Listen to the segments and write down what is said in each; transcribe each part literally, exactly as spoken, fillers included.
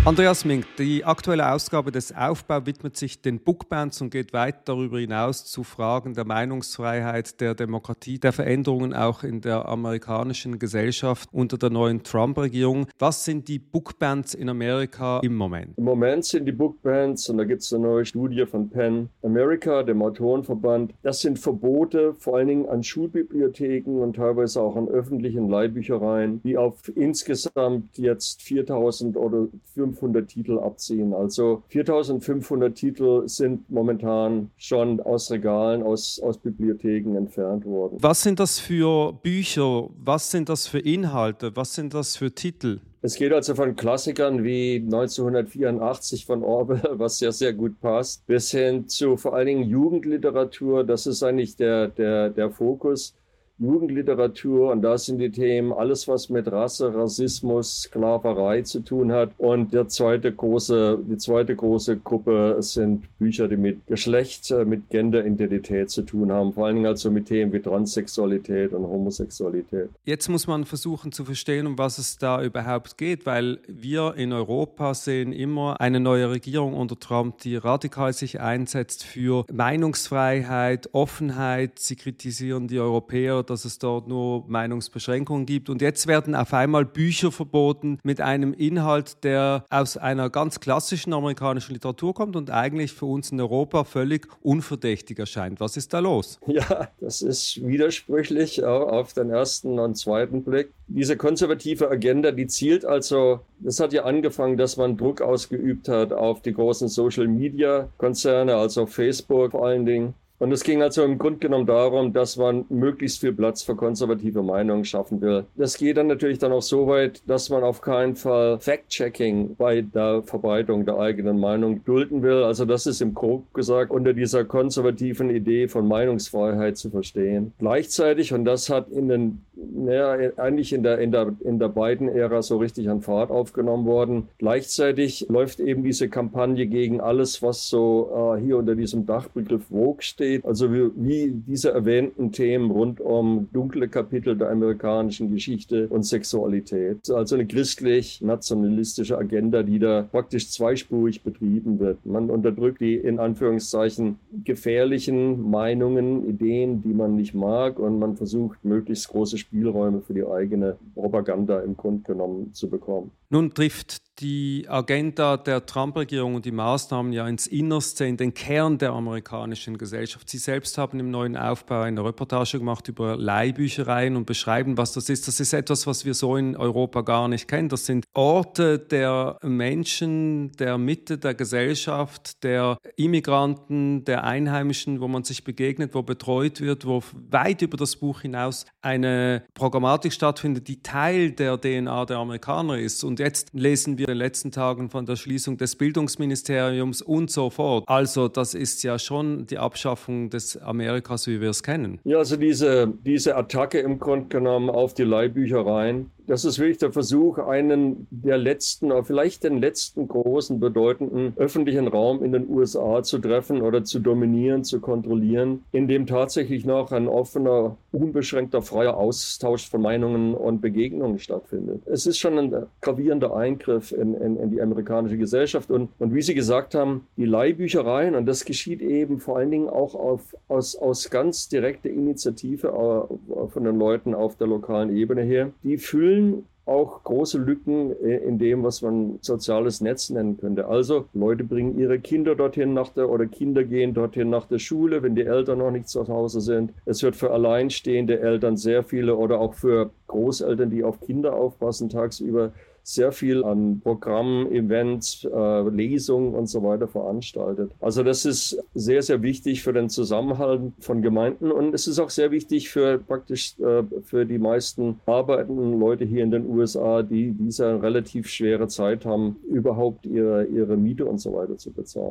Andreas Mink, die aktuelle Ausgabe des Aufbau widmet sich den Bookbands und geht weit darüber hinaus zu Fragen der Meinungsfreiheit, der Demokratie, der Veränderungen auch in der amerikanischen Gesellschaft unter der neuen Trump-Regierung. Was sind die Bookbands in Amerika im Moment? Im Moment sind die Bookbands, und da gibt es eine neue Studie von PEN America, dem Autorenverband, das sind Verbote vor allen Dingen an Schulbibliotheken und teilweise auch an öffentlichen Leihbüchereien, die auf insgesamt jetzt viertausend oder fünfhundert Titel abziehen. Also viertausendfünfhundert Titel sind momentan schon aus Regalen, aus, aus Bibliotheken entfernt worden. Was sind das für Bücher? Was sind das für Inhalte? Was sind das für Titel? Es geht also von Klassikern wie neunzehnhundertvierundachtzig von Orwell, was ja sehr gut passt, bis hin zu vor allen Dingen Jugendliteratur. Das ist eigentlich der, der, der Fokus. Jugendliteratur, und da sind die Themen alles, was mit Rasse, Rassismus, Sklaverei zu tun hat. Und der zweite große, die zweite große Gruppe sind Bücher, die mit Geschlecht, mit Genderidentität zu tun haben, vor allen Dingen also mit Themen wie Transsexualität und Homosexualität. Jetzt muss man versuchen zu verstehen, um was es da überhaupt geht, weil wir in Europa sehen immer eine neue Regierung unter Trump, die radikal sich einsetzt für Meinungsfreiheit, Offenheit. Sie kritisieren die Europäer, dass es dort nur Meinungsbeschränkungen gibt. Und jetzt werden auf einmal Bücher verboten mit einem Inhalt, der aus einer ganz klassischen amerikanischen Literatur kommt und eigentlich für uns in Europa völlig unverdächtig erscheint. Was ist da los? Ja, das ist widersprüchlich auch auf den ersten und zweiten Blick. Diese konservative Agenda, die zielt also, das hat ja angefangen, dass man Druck ausgeübt hat auf die großen Social-Media-Konzerne, also Facebook vor allen Dingen. Und es ging also im Grunde genommen darum, dass man möglichst viel Platz für konservative Meinungen schaffen will. Das geht dann natürlich dann auch so weit, dass man auf keinen Fall Fact-Checking bei der Verbreitung der eigenen Meinung dulden will. Also das ist im Grob gesagt unter dieser konservativen Idee von Meinungsfreiheit zu verstehen. Gleichzeitig, und das hat in den, naja, eigentlich in der, in der, in der Biden-Ära so richtig an Fahrt aufgenommen worden, gleichzeitig läuft eben diese Kampagne gegen alles, was so äh, hier unter diesem Dachbegriff Woke steht. Also wie, wie diese erwähnten Themen rund um dunkle Kapitel der amerikanischen Geschichte und Sexualität. Also eine christlich-nationalistische Agenda, die da praktisch zweispurig betrieben wird. Man unterdrückt die in Anführungszeichen gefährlichen Meinungen, Ideen, die man nicht mag, und man versucht, möglichst große Spielräume für die eigene Propaganda im Grunde genommen zu bekommen. Nun trifft die Agenda der Trump-Regierung und die Maßnahmen ja ins Innerste, in den Kern der amerikanischen Gesellschaft. Sie selbst haben im neuen Aufbau eine Reportage gemacht über Leihbüchereien und beschreiben, was das ist. Das ist etwas, was wir so in Europa gar nicht kennen. Das sind Orte der Menschen, der Mitte der Gesellschaft, der Immigranten, der Einheimischen, wo man sich begegnet, wo betreut wird, wo weit über das Buch hinaus eine Programmatik stattfindet, die Teil der D N A der Amerikaner ist. Und jetzt lesen wir in den letzten Tagen von der Schließung des Bildungsministeriums und so fort. Also das ist ja schon die Abschaffung des Amerikas, wie wir es kennen. Ja, also diese, diese Attacke im Grunde genommen auf die Leihbüchereien, das ist wirklich der Versuch, einen der letzten, oder vielleicht den letzten großen, bedeutenden öffentlichen Raum in den U S A zu treffen oder zu dominieren, zu kontrollieren, in dem tatsächlich noch ein offener, unbeschränkter, freier Austausch von Meinungen und Begegnungen stattfindet. Es ist schon ein gravierender Eingriff in, in, in die amerikanische Gesellschaft. Und, und wie Sie gesagt haben, die Leihbüchereien, und das geschieht eben vor allen Dingen auch auf, aus, aus ganz direkter Initiative äh, von den Leuten auf der lokalen Ebene her, die füllen auch große Lücken in dem, was man soziales Netz nennen könnte. Also Leute bringen ihre Kinder dorthin nach der, oder Kinder gehen dorthin nach der Schule, wenn die Eltern noch nicht zu Hause sind. Es wird für alleinstehende Eltern sehr viele, oder auch für Großeltern, die auf Kinder aufpassen, tagsüber sehr viel an Programmen, Events, äh, Lesungen und so weiter veranstaltet. Also das ist sehr, sehr wichtig für den Zusammenhalt von Gemeinden, und es ist auch sehr wichtig für praktisch äh, für die meisten arbeitenden Leute hier in den U S A, die diese relativ schwere Zeit haben, überhaupt ihre, ihre Miete und so weiter zu bezahlen.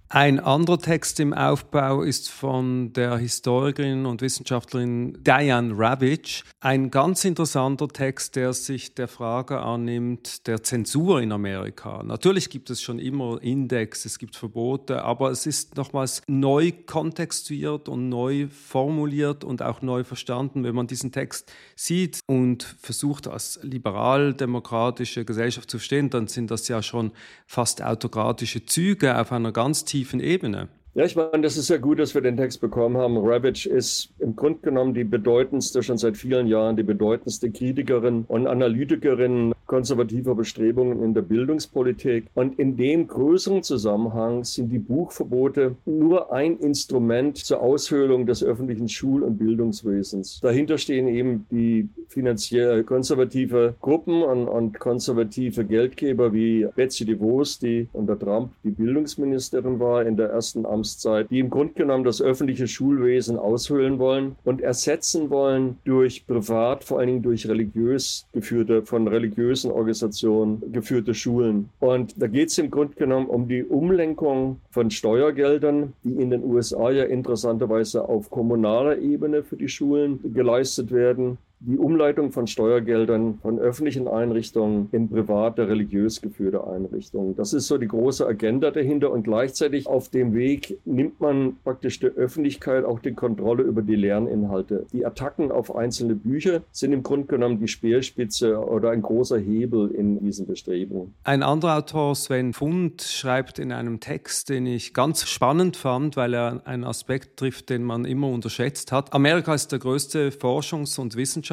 Ein anderer Text im Aufbau ist von der Historikerin und Wissenschaftlerin Diane Ravitch. Ein ganz interessanter Text, der sich der Frage annimmt, der Zensur in Amerika. Natürlich gibt es schon immer Index, es gibt Verbote, aber es ist nochmals neu kontextuiert und neu formuliert und auch neu verstanden. Wenn man diesen Text sieht und versucht, als liberal-demokratische Gesellschaft zu verstehen, dann sind das ja schon fast autokratische Züge auf einer ganz tiefen Ebene. Ja, ich meine, das ist ja gut, dass wir den Text bekommen haben. Ravitch ist im Grunde genommen die bedeutendste, schon seit vielen Jahren, die bedeutendste Kritikerin und Analytikerin konservativer Bestrebungen in der Bildungspolitik. Und in dem größeren Zusammenhang sind die Buchverbote nur ein Instrument zur Aushöhlung des öffentlichen Schul- und Bildungswesens. Dahinter stehen eben die finanziell konservative Gruppen und, und konservative Geldgeber wie Betsy DeVos, die unter Trump die Bildungsministerin war in der ersten Amtszeit, die im Grunde genommen das öffentliche Schulwesen aushöhlen wollen und ersetzen wollen durch privat, vor allen Dingen durch religiös geführte, von religiösen Organisationen geführte Schulen. Und da geht es im Grunde genommen um die Umlenkung von Steuergeldern, die in den U S A ja interessanterweise auf kommunaler Ebene für die Schulen geleistet werden. Die Umleitung von Steuergeldern von öffentlichen Einrichtungen in private, religiös geführte Einrichtungen. Das ist so die große Agenda dahinter und gleichzeitig auf dem Weg nimmt man praktisch der Öffentlichkeit auch die Kontrolle über die Lerninhalte. Die Attacken auf einzelne Bücher sind im Grunde genommen die Speerspitze oder ein großer Hebel in diesen Bestrebungen. Ein anderer Autor, Sven Fund, schreibt in einem Text, den ich ganz spannend fand, weil er einen Aspekt trifft, den man immer unterschätzt hat. Amerika ist der größte Forschungs- und Wissenschaftsstandort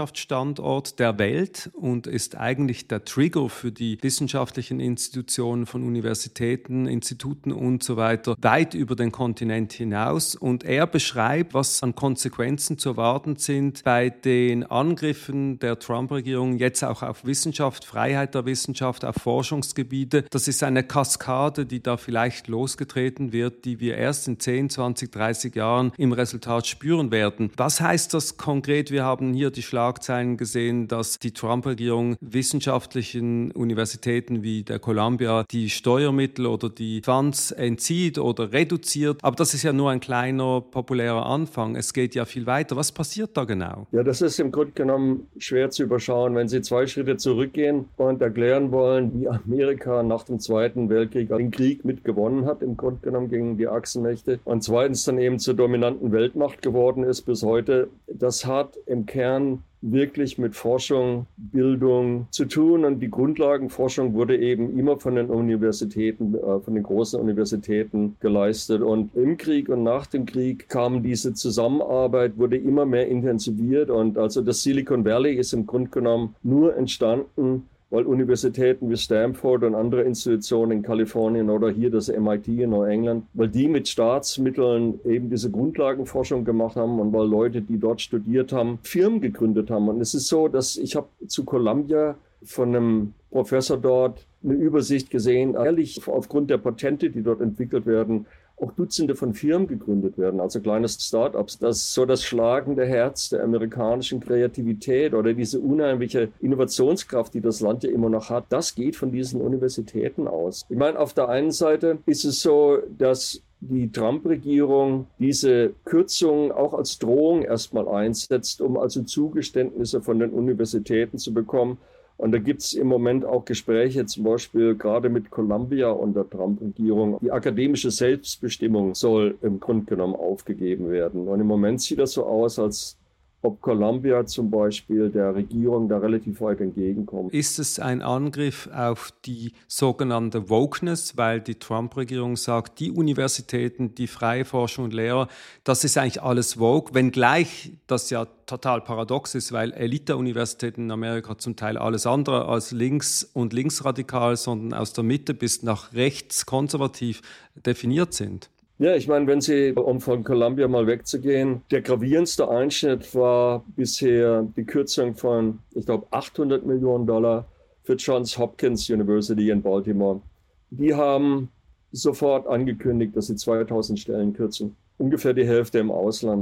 der Welt und ist eigentlich der Trigger für die wissenschaftlichen Institutionen von Universitäten, Instituten und so weiter, weit über den Kontinent hinaus. Und er beschreibt, was an Konsequenzen zu erwarten sind bei den Angriffen der Trump-Regierung jetzt auch auf Wissenschaft, Freiheit der Wissenschaft, auf Forschungsgebiete. Das ist eine Kaskade, die da vielleicht losgetreten wird, die wir erst in zehn, zwanzig, dreißig Jahren im Resultat spüren werden. Was heißt das konkret? Wir haben hier die Schlagzeilen gesehen, dass die Trump-Regierung wissenschaftlichen Universitäten wie der Columbia die Steuermittel oder die Funds entzieht oder reduziert. Aber das ist ja nur ein kleiner, populärer Anfang. Es geht ja viel weiter. Was passiert da genau? Ja, das ist im Grunde genommen schwer zu überschauen, wenn Sie zwei Schritte zurückgehen und erklären wollen, wie Amerika nach dem Zweiten Weltkrieg den Krieg mitgewonnen hat, im Grunde genommen gegen die Achsenmächte und zweitens dann eben zur dominanten Weltmacht geworden ist bis heute. Das hat im Kern wirklich mit Forschung, Bildung zu tun und die Grundlagenforschung wurde eben immer von den Universitäten, äh, von den großen Universitäten geleistet und im Krieg und nach dem Krieg kam diese Zusammenarbeit, wurde immer mehr intensiviert und also das Silicon Valley ist im Grunde genommen nur entstanden, weil Universitäten wie Stanford und andere Institutionen in Kalifornien oder hier das M I T in Neuengland, weil die mit Staatsmitteln eben diese Grundlagenforschung gemacht haben und weil Leute, die dort studiert haben, Firmen gegründet haben. Und es ist so, dass ich habe zu Columbia von einem Professor dort eine Übersicht gesehen, ehrlich aufgrund der Patente, die dort entwickelt werden, auch Dutzende von Firmen gegründet werden, also kleine Start-ups. Das ist so das schlagende Herz der amerikanischen Kreativität oder diese unheimliche Innovationskraft, die das Land ja immer noch hat. Das geht von diesen Universitäten aus. Ich meine, auf der einen Seite ist es so, dass die Trump-Regierung diese Kürzungen auch als Drohung erstmal einsetzt, um also Zugeständnisse von den Universitäten zu bekommen. Und da gibt es im Moment auch Gespräche, zum Beispiel gerade mit Columbia und der Trump-Regierung. Die akademische Selbstbestimmung soll im Grunde genommen aufgegeben werden. Und im Moment sieht das so aus, als ob Columbia zum Beispiel der Regierung da relativ weit entgegenkommt. Ist es ein Angriff auf die sogenannte Wokeness, weil die Trump-Regierung sagt, die Universitäten, die freie Forschung und Lehrer, das ist eigentlich alles woke, wenngleich das ja total paradox ist, weil Elite-Universitäten in Amerika zum Teil alles andere als links und linksradikal, sondern aus der Mitte bis nach rechts konservativ definiert sind. Ja, ich meine, wenn Sie, um von Columbia mal wegzugehen, der gravierendste Einschnitt war bisher die Kürzung von, ich glaube, achthundert Millionen Dollar für Johns Hopkins University in Baltimore. Die haben sofort angekündigt, dass sie zweitausend Stellen kürzen. Ungefähr die Hälfte im Ausland.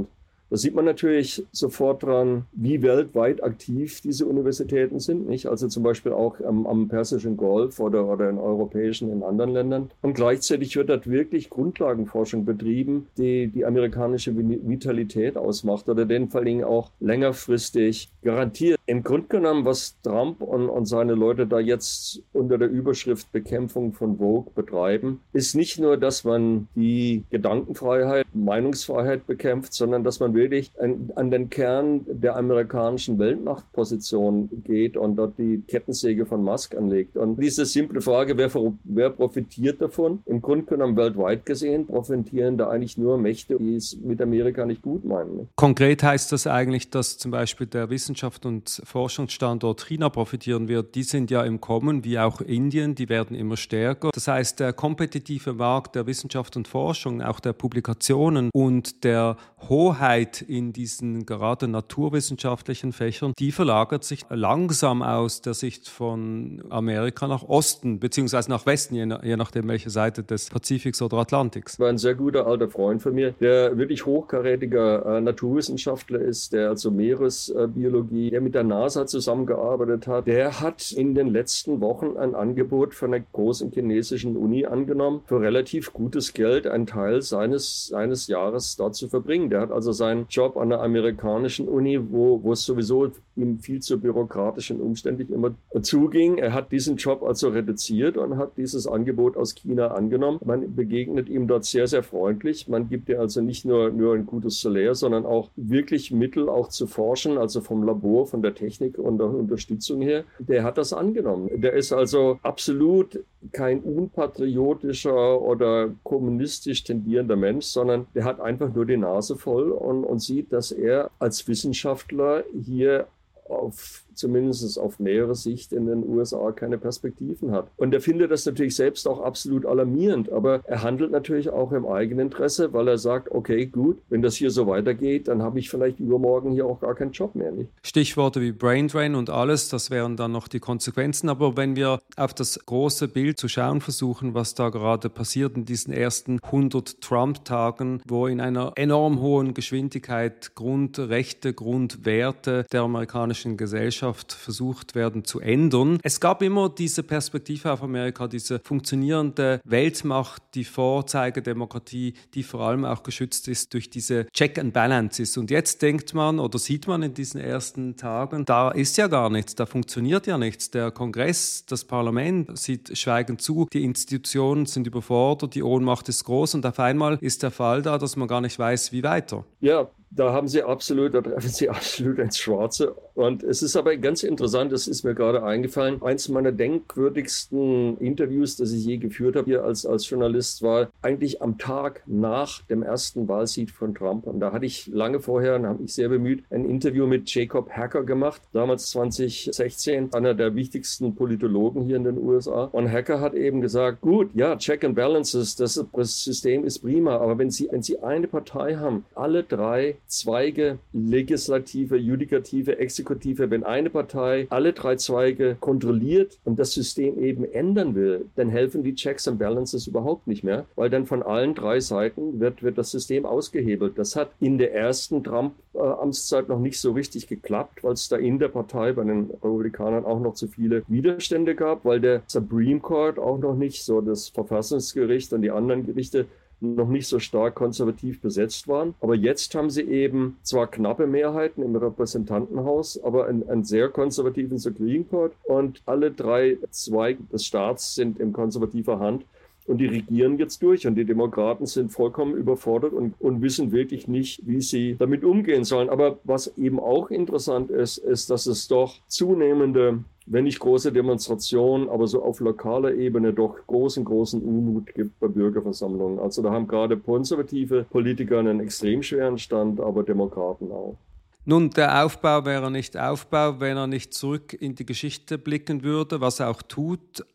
Da sieht man natürlich sofort dran, wie weltweit aktiv diese Universitäten sind, nicht? Also zum Beispiel auch am, am Persischen Golf oder, oder in europäischen, in anderen Ländern. Und gleichzeitig wird dort wirklich Grundlagenforschung betrieben, die die amerikanische Vitalität ausmacht oder den vor allem auch längerfristig garantiert. Im Grunde genommen, was Trump und, und seine Leute da jetzt unter der Überschrift Bekämpfung von Vogue betreiben, ist nicht nur, dass man die Gedankenfreiheit, Meinungsfreiheit bekämpft, sondern dass man wirklich an, an den Kern der amerikanischen Weltmachtposition geht und dort die Kettensäge von Musk anlegt. Und diese simple Frage, wer, wer profitiert davon? Im Grunde genommen weltweit gesehen profitieren da eigentlich nur Mächte, die es mit Amerika nicht gut meinen. Konkret heißt das eigentlich, dass zum Beispiel der Wissenschaft- und Forschungsstandort China profitieren wird. Die sind ja im Kommen, wie auch Indien, die werden immer stärker. Das heißt, der kompetitive Markt der Wissenschaft und Forschung, auch der Publikationen und der Hoheit in diesen gerade naturwissenschaftlichen Fächern, die verlagert sich langsam aus der Sicht von Amerika nach Osten, beziehungsweise nach Westen, je, nach, je nachdem, welche Seite des Pazifiks oder Atlantiks. War ein sehr guter alter Freund von mir, der wirklich hochkarätiger äh, Naturwissenschaftler ist, der also Meeresbiologie, der mit der NASA zusammengearbeitet hat. Der hat in den letzten Wochen ein Angebot von einer großen chinesischen Uni angenommen, für relativ gutes Geld einen Teil seines, seines Jahres dort zu verbringen. Der hat also seinen Job an der amerikanischen Uni, wo, wo es sowieso ihm viel zu bürokratisch und umständlich immer zuging. Er hat diesen Job also reduziert und hat dieses Angebot aus China angenommen. Man begegnet ihm dort sehr, sehr freundlich. Man gibt ihm also nicht nur, nur ein gutes Salär, sondern auch wirklich Mittel auch zu forschen, also vom Labor, von der Technik und der Unterstützung her. Der hat das angenommen. Der ist also absolut kein unpatriotischer oder kommunistisch tendierender Mensch, sondern der hat einfach nur die Nase voll und, und sieht, dass er als Wissenschaftler hier auf zumindest auf nähere Sicht in den U S A keine Perspektiven hat. Und er findet das natürlich selbst auch absolut alarmierend, aber er handelt natürlich auch im eigenen Interesse, weil er sagt, okay, gut, wenn das hier so weitergeht, dann habe ich vielleicht übermorgen hier auch gar keinen Job mehr. Nicht? Stichworte wie Braindrain und alles, das wären dann noch die Konsequenzen, aber wenn wir auf das große Bild zu schauen versuchen, was da gerade passiert in diesen ersten hundert Trump-Tagen, wo in einer enorm hohen Geschwindigkeit Grundrechte, Grundwerte der amerikanischen Gesellschaft versucht werden zu ändern. Es gab immer diese Perspektive auf Amerika, diese funktionierende Weltmacht, die Vorzeigedemokratie, die vor allem auch geschützt ist durch diese Check and Balances. Und jetzt denkt man oder sieht man in diesen ersten Tagen, da ist ja gar nichts, da funktioniert ja nichts. Der Kongress, das Parlament sieht schweigend zu, die Institutionen sind überfordert, die Ohnmacht ist groß und auf einmal ist der Fall da, dass man gar nicht weiß, wie weiter. Ja, da haben Sie absolut, da treffen Sie absolut ins Schwarze. Und es ist aber ganz interessant, das ist mir gerade eingefallen, eins meiner denkwürdigsten Interviews, das ich je geführt habe hier als, als Journalist, war eigentlich am Tag nach dem ersten Wahlsieg von Trump. Und da hatte ich lange vorher, und habe mich sehr bemüht, ein Interview mit Jacob Hacker gemacht, damals zwanzig sechzehn, einer der wichtigsten Politologen hier in den U S A. Und Hacker hat eben gesagt, gut, ja, Check and Balances, das System ist prima, aber wenn Sie, wenn Sie eine Partei haben, alle drei Zweige, Legislative, Judikative, Exekutive, wenn eine Partei alle drei Zweige kontrolliert und das System eben ändern will, dann helfen die Checks and Balances überhaupt nicht mehr, weil dann von allen drei Seiten wird, wird das System ausgehebelt. Das hat in der ersten Trump-Amtszeit noch nicht so richtig geklappt, weil es da in der Partei bei den Republikanern auch noch zu viele Widerstände gab, weil der Supreme Court auch noch nicht, so das Verfassungsgericht und die anderen Gerichte, noch nicht so stark konservativ besetzt waren. Aber jetzt haben sie eben zwar knappe Mehrheiten im Repräsentantenhaus, aber einen, einen sehr konservativen Supreme Court und alle drei Zweige des Staats sind in konservativer Hand und die regieren jetzt durch und die Demokraten sind vollkommen überfordert und, und wissen wirklich nicht, wie sie damit umgehen sollen. Aber was eben auch interessant ist, ist, dass es doch zunehmende, wenn nicht große Demonstrationen, aber so auf lokaler Ebene doch großen, großen Unmut gibt bei Bürgerversammlungen. Also da haben gerade konservative Politiker einen extrem schweren Stand, aber Demokraten auch. Nun, der Aufbau wäre nicht Aufbau, wenn er nicht zurück in die Geschichte blicken würde, was er auch tut.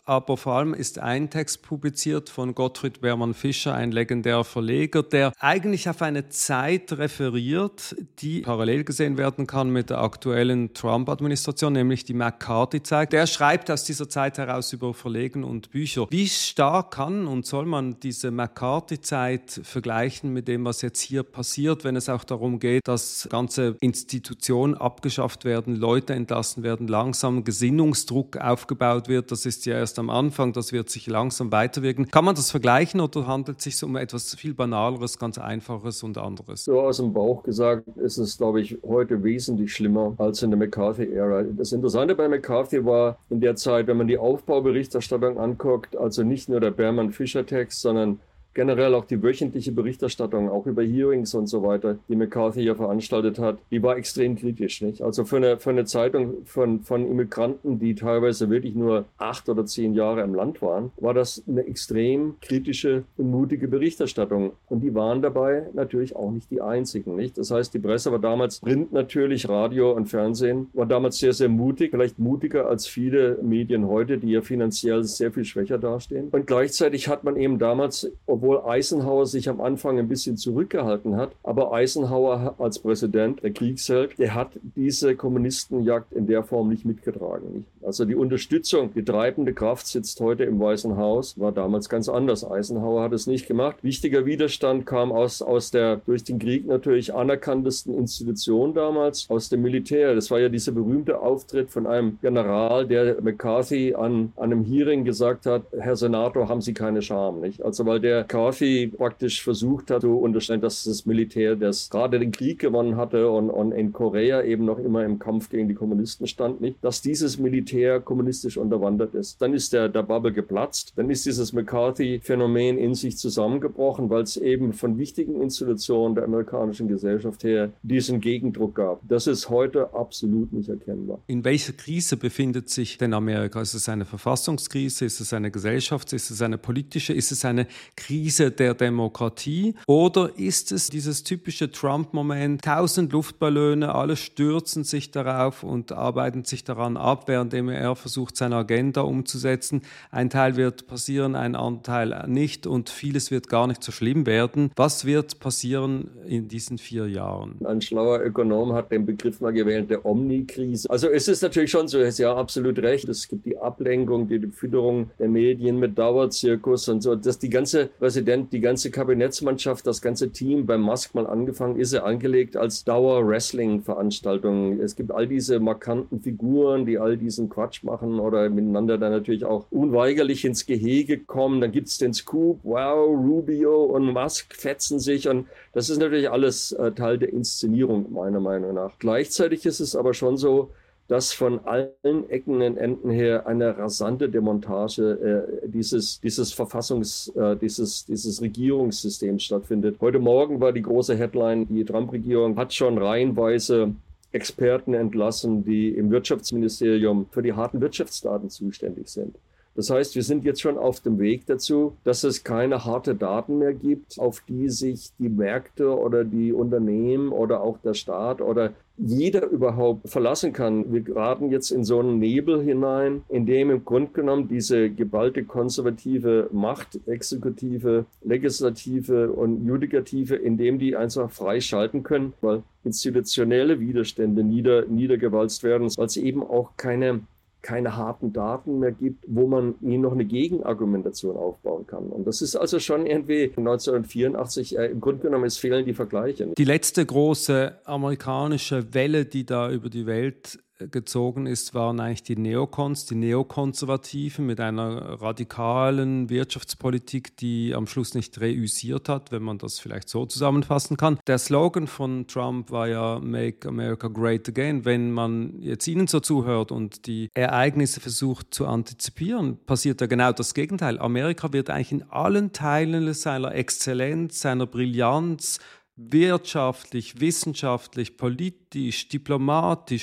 aber vor allem ist ein Text publiziert von Gottfried Beermann Fischer, ein legendärer Verleger, der eigentlich auf eine Zeit referiert, die parallel gesehen werden kann mit der aktuellen Trump-Administration, nämlich die McCarthy-Zeit. Der schreibt aus dieser Zeit heraus über Verlegen und Bücher. Wie stark kann und soll man diese McCarthy-Zeit vergleichen mit dem, was jetzt hier passiert, wenn es auch darum geht, dass ganze Institutionen abgeschafft werden, Leute entlassen werden, langsam Gesinnungsdruck aufgebaut wird? Das ist ja erst am Anfang, das wird sich langsam weiterwirken. Kann man das vergleichen oder handelt es sich um etwas viel Banaleres, ganz Einfaches und anderes? So aus dem Bauch gesagt ist es, glaube ich, heute wesentlich schlimmer als in der McCarthy-Ära. Das Interessante bei McCarthy war in der Zeit, wenn man die Aufbauberichterstattung anguckt, also nicht nur der Beermann-Fischer-Text, sondern generell auch die wöchentliche Berichterstattung, auch über Hearings und so weiter, die McCarthy ja veranstaltet hat, die war extrem kritisch, nicht? Also für eine, für eine Zeitung von, von Immigranten, die teilweise wirklich nur acht oder zehn Jahre im Land waren, war das eine extrem kritische und mutige Berichterstattung. Und die waren dabei natürlich auch nicht die einzigen, nicht? Das heißt, die Presse war damals, Print natürlich, Radio und Fernsehen, war damals sehr, sehr mutig, vielleicht mutiger als viele Medien heute, die ja finanziell sehr viel schwächer dastehen. Und gleichzeitig hat man eben damals, obwohl Eisenhower sich am Anfang ein bisschen zurückgehalten hat, aber Eisenhower als Präsident, der Kriegsheld, der hat diese Kommunistenjagd in der Form nicht mitgetragen. Nicht? Also die Unterstützung, die treibende Kraft sitzt heute im Weißen Haus, war damals ganz anders. Eisenhower hat es nicht gemacht. Wichtiger Widerstand kam aus, aus der durch den Krieg natürlich anerkanntesten Institution damals, aus dem Militär. Das war ja dieser berühmte Auftritt von einem General, der McCarthy an, an einem Hearing gesagt hat, Herr Senator, haben Sie keine Scham, nicht? Also weil der McCarthy praktisch versucht hat zu unterstellen, dass das Militär, das gerade den Krieg gewonnen hatte und, und in Korea eben noch immer im Kampf gegen die Kommunisten stand, nicht, dass dieses Militär kommunistisch unterwandert ist. Dann ist der, der Bubble geplatzt, dann ist dieses McCarthy-Phänomen in sich zusammengebrochen, weil es eben von wichtigen Institutionen der amerikanischen Gesellschaft her diesen Gegendruck gab. Das ist heute absolut nicht erkennbar. In welcher Krise befindet sich denn Amerika? Ist es eine Verfassungskrise? Ist es eine Gesellschafts-, ist es eine politische? Ist es eine Krise der Demokratie? Oder ist es dieses typische Trump-Moment, tausend Luftballone, alle stürzen sich darauf und arbeiten sich daran ab, während er versucht, seine Agenda umzusetzen. Ein Teil wird passieren, ein anderer Teil nicht und vieles wird gar nicht so schlimm werden. Was wird passieren in diesen vier Jahren? Ein schlauer Ökonom hat den Begriff mal gewählt, der Omni-Krise. Also es ist natürlich schon so, es ist ja absolut recht, es gibt die Ablenkung, die Fütterung der Medien mit Dauerzirkus und so, dass die ganze Präsident, die ganze Kabinettsmannschaft, das ganze Team beim Musk mal angefangen, ist er angelegt als Dauer-Wrestling-Veranstaltung. Es gibt all diese markanten Figuren, die all diesen Quatsch machen oder miteinander dann natürlich auch unweigerlich ins Gehege kommen. Dann gibt es den Scoop, wow, Rubio und Musk fetzen sich und das ist natürlich alles äh, Teil der Inszenierung, meiner Meinung nach. Gleichzeitig ist es aber schon so, dass von allen Ecken und Enden her eine rasante Demontage äh, dieses, dieses Verfassungs-, äh, dieses, dieses Regierungssystems stattfindet. Heute Morgen war die große Headline, die Trump-Regierung hat schon reihenweise Experten entlassen, die im Wirtschaftsministerium für die harten Wirtschaftsdaten zuständig sind. Das heißt, wir sind jetzt schon auf dem Weg dazu, dass es keine harte Daten mehr gibt, auf die sich die Märkte oder die Unternehmen oder auch der Staat oder jeder überhaupt verlassen kann. Wir geraten jetzt in so einen Nebel hinein, in dem im Grunde genommen diese geballte konservative Macht, Exekutive, Legislative und Judikative, in dem die einfach frei schalten können, weil institutionelle Widerstände nieder, niedergewalzt werden, weil es eben auch keine keine harten Daten mehr gibt, wo man ihnen noch eine Gegenargumentation aufbauen kann. Und das ist also schon irgendwie neunzehnhundertvierundachtzig, äh, im Grunde genommen, es fehlen die Vergleiche. Die letzte große amerikanische Welle, die da über die Welt gezogen ist, waren eigentlich die Neokons, die Neokonservativen mit einer radikalen Wirtschaftspolitik, die am Schluss nicht reüssiert hat, wenn man das vielleicht so zusammenfassen kann. Der Slogan von Trump war ja Make America Great Again. Wenn man jetzt Ihnen so zuhört und die Ereignisse versucht zu antizipieren, passiert ja genau das Gegenteil. Amerika wird eigentlich in allen Teilen seiner Exzellenz, seiner Brillanz, wirtschaftlich, wissenschaftlich, politisch, diplomatisch,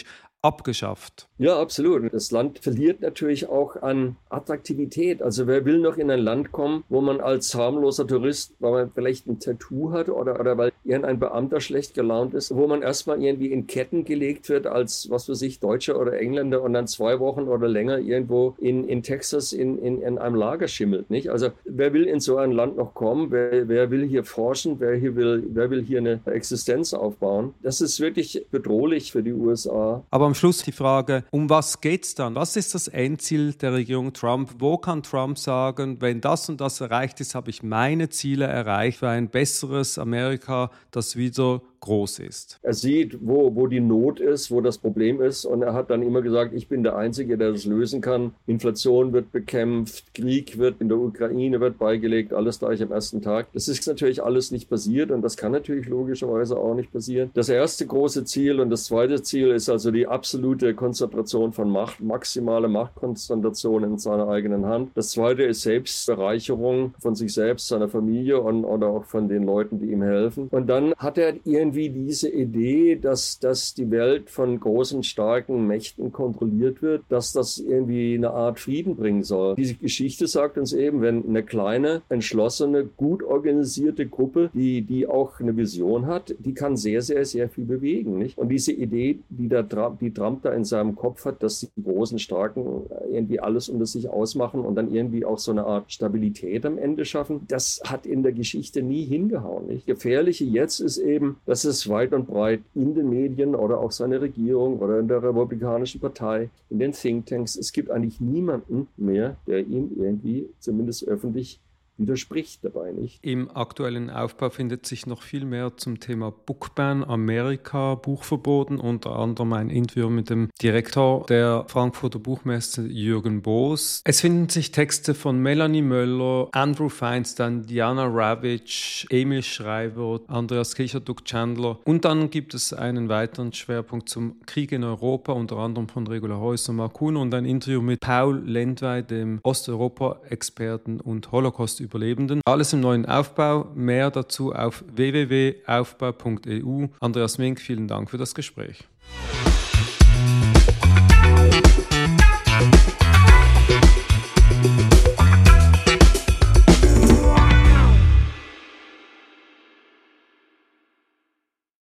abgeschafft. Ja, absolut. Das Land verliert natürlich auch an Attraktivität. Also wer will noch in ein Land kommen, wo man als harmloser Tourist, weil man vielleicht ein Tattoo hat oder, oder weil irgendein Beamter schlecht gelaunt ist, wo man erstmal irgendwie in Ketten gelegt wird als, was weiß ich, Deutscher oder Engländer und dann zwei Wochen oder länger irgendwo in, in Texas in, in, in einem Lager schimmelt, nicht? Also wer will in so ein Land noch kommen? Wer, wer will hier forschen? Wer, hier will, wer will hier eine Existenz aufbauen? Das ist wirklich bedrohlich für die U S A. Aber am Schluss die Frage, um was geht's dann? Was ist das Endziel der Regierung Trump? Wo kann Trump sagen, wenn das und das erreicht ist, habe ich meine Ziele erreicht für ein besseres Amerika, das wieder groß ist? Er sieht, wo, wo die Not ist, wo das Problem ist, und er hat dann immer gesagt, ich bin der Einzige, der das lösen kann. Inflation wird bekämpft, Krieg wird in der Ukraine wird beigelegt, alles gleich am ersten Tag. Das ist natürlich alles nicht passiert und das kann natürlich logischerweise auch nicht passieren. Das erste große Ziel und das zweite Ziel ist also die absolute Konzentration von Macht, maximale Machtkonzentration in seiner eigenen Hand. Das zweite ist Selbstbereicherung von sich selbst, seiner Familie und oder auch von den Leuten, die ihm helfen. Und dann hat er irgendwie diese Idee, dass, dass die Welt von großen, starken Mächten kontrolliert wird, dass das irgendwie eine Art Frieden bringen soll. Diese Geschichte sagt uns eben, wenn eine kleine, entschlossene, gut organisierte Gruppe, die, die auch eine Vision hat, die kann sehr, sehr, sehr viel bewegen, nicht? Und diese Idee, die, da, die Trump da in seinem Kopf hat, dass die großen, starken irgendwie alles unter sich ausmachen und dann irgendwie auch so eine Art Stabilität am Ende schaffen, das hat in der Geschichte nie hingehauen, nicht? Gefährliche jetzt ist eben, dass es weit und breit in den Medien oder auch seine Regierung oder in der Republikanischen Partei, in den Thinktanks, es gibt eigentlich niemanden mehr, der ihm irgendwie, zumindest öffentlich, widerspricht dabei nicht. Im aktuellen Aufbau findet sich noch viel mehr zum Thema Bookban Amerika, Buchverboten, unter anderem ein Interview mit dem Direktor der Frankfurter Buchmesse Jürgen Boos. Es finden sich Texte von Melanie Möller, Andrew Feinstein, Diana Ravitch, Emil Schreiber, Andreas Kircher, Doug Chandler und dann gibt es einen weiteren Schwerpunkt zum Krieg in Europa, unter anderem von Regula Häuser Markuno und ein Interview mit Paul Lendwey, dem Osteuropa-Experten und Holocaust Überlebenden. Alles im neuen Aufbau. Mehr dazu auf w w w punkt aufbau punkt e u. Andreas Mink, vielen Dank für das Gespräch.